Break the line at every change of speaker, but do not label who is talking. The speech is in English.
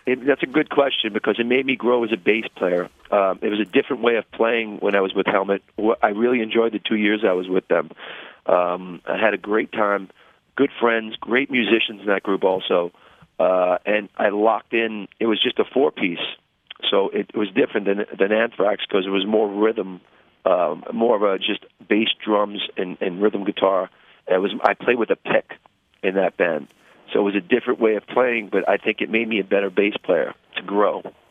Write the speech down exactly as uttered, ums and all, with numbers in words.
It, that's a good question because it made me grow as a bass player. Um, it was a different way of playing when I was with Helmet. I really enjoyed the two years I was with them. Um, I had a great time, good friends, great musicians in that group also, uh, and I locked in. It was just a four-piece, so it, it was different than than Anthrax because it was more rhythm, um, more of a just bass, drums, and, and rhythm guitar. And it was I played with a pick in that band. So it was a different way of playing, but I think it made me a better bass player to grow.